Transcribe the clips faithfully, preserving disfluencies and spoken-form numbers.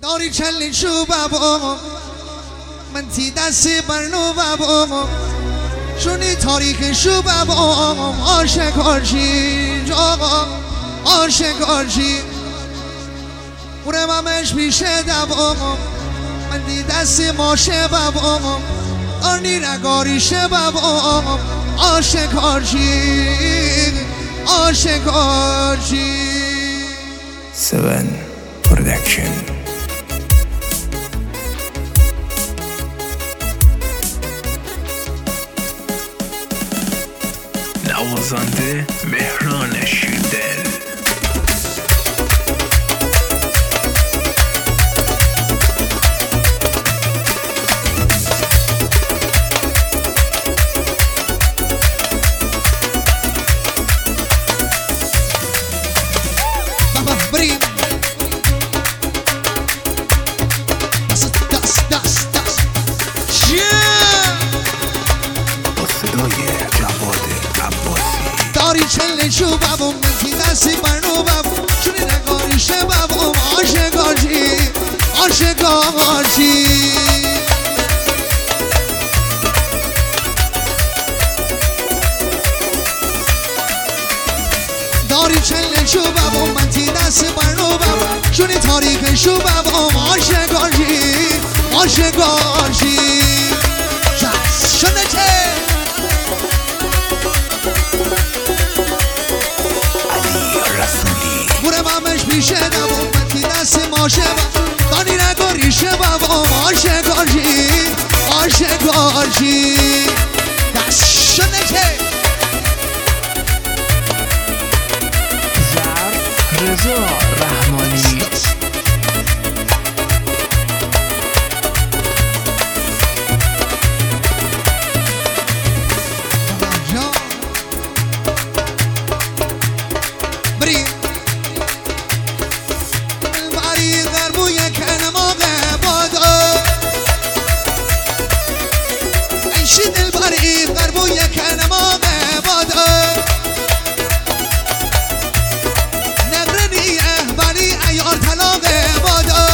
داری چلی شو بابا من تی دستی برنو بابا شونی تاریخ شو بابا آشکارچی جاقا آشکارچی بوره ممش پیشه دبا من تی دستی ماشه بابا آنی نگاریشه بابا آشکارچی آشکارچی سون پرودکشن نوازنده مهران شیردل بریم دست دست دست دست با صدای جواد عباسی داری چله شو بابا من تی دستی برنو بابا شونی نگاریشه بابا آشکارچی آشکارچی داری چله شو بابا من تی دستی برنو بابا شونی تاریخ شو بابا آشکارچی آشکارچی شده چه بوره مامش پیشه دبا من تی دست ماشه با دانی نگاریشه بابا آشکارچی آشکارچی دست شده چه زر رضا رحمانی بریم باری غربوی کنما بادا ایشی دل باری غربوی کنما بادا نقرنی احبالی ایار طلاق بادا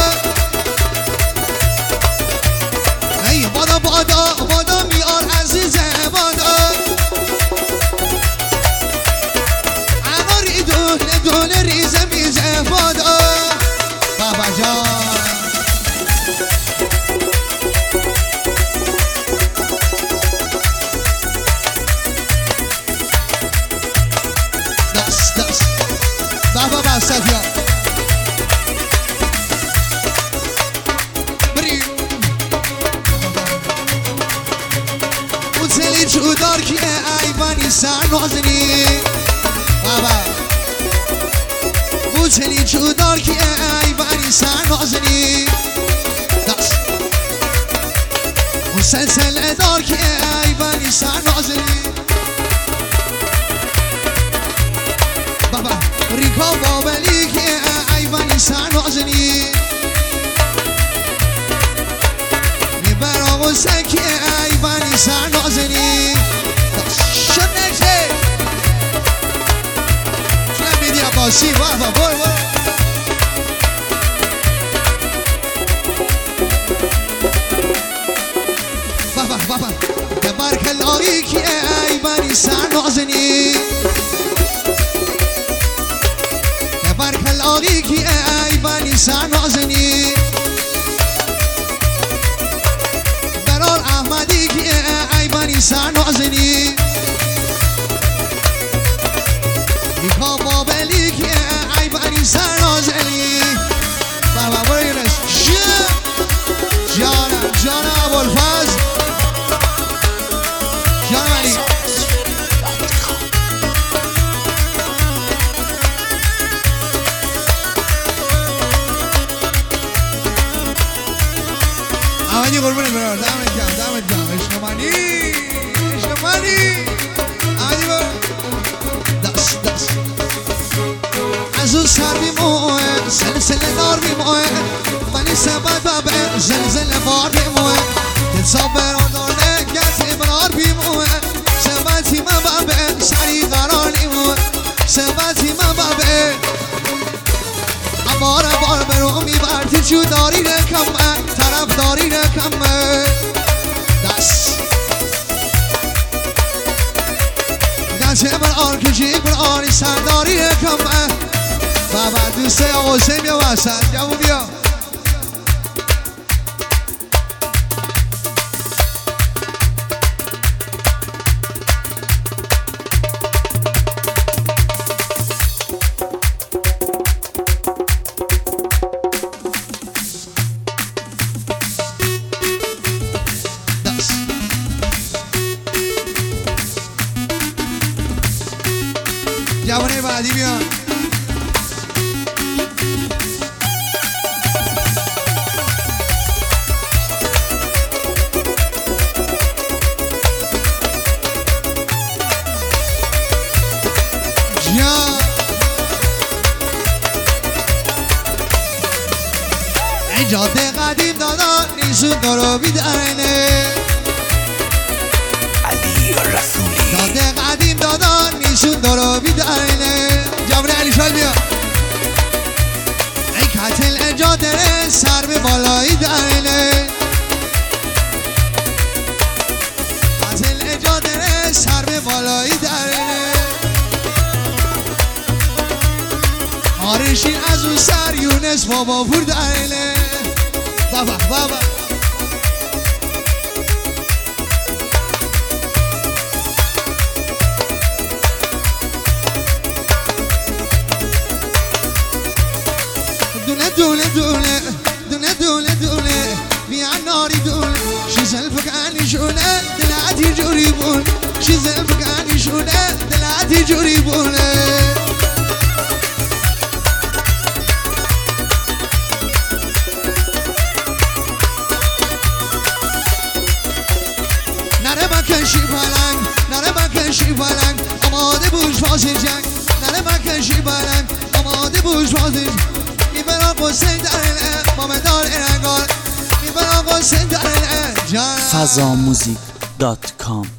ای بادا بادا بادا میار عزیز بادا عقاری دونه دونه ریزه میزه بادا بابا جان دست دست بابا بستت یا بریم اوتلی چودار که ایوانی سر نازنی بابا اوتلی چودار که ایوانی سر نازنی دست اون سلسله دار که ایوانی سر نازنی بابا ریکا بابلی که ایوانی سر نازنی میبر آقا سکی ایوانی سر نازنی شده چه شده میدی عباسی بابا بای بای بابا بابا دبر کلاری که ایوانی سر نازنی دبر کلاری که ایوانی سر نازنی برار احمدی که ایوانی سر نازنی میکا بابلی که ایوانی سر نازنی بابا برو یونس جانم جانم ابوالفضل جانم علی احمدی قربونت برار دمت گرم دمت گرم عشق منی عشق منی احمدی برار دست دست از اون سر بیموه سلسله دار بیموه ولی سبت بابه زلزله بار بیموه دلسا برادانه گت برار بیموه سبتی من بابه سری قرار نیموه سبتی من بابه بار بار برو میبردی وجوداری نکمه طرفداری نکمه دست دست بر آن کجیک بر آنی سرداری نکمه بابا دوسته حسین بیا وسط جوون بیا جوانه بعدی بیان جان ای جاده قدیم دادا نیسون دارو بیدرنه علی رسولی جاده قدیم دادا نیسون دارو بیدرنه جوانه علی شال بیا ای کتل اجاده سر به بالایی درنه کتل اجاده سر به بالایی درنه آرشین از اون سر یونس بابا پور درنه بابا بابا دونه دونه دونه دونه دونه دونه بیا ناری دونه شی زلفك عنی شونه دلعتی جوری بون شی زلفك عنی شونه دلعتی جوری بونه نره بکشی پلنگ نره بکشی پلنگ آماده بوش فاز جنگ نره بکشی پلنگ آماده بوش فاز جنگ میبرم قصه درنه مامدار انگار میبرم قصه درنه جان فضاموزیک دات کام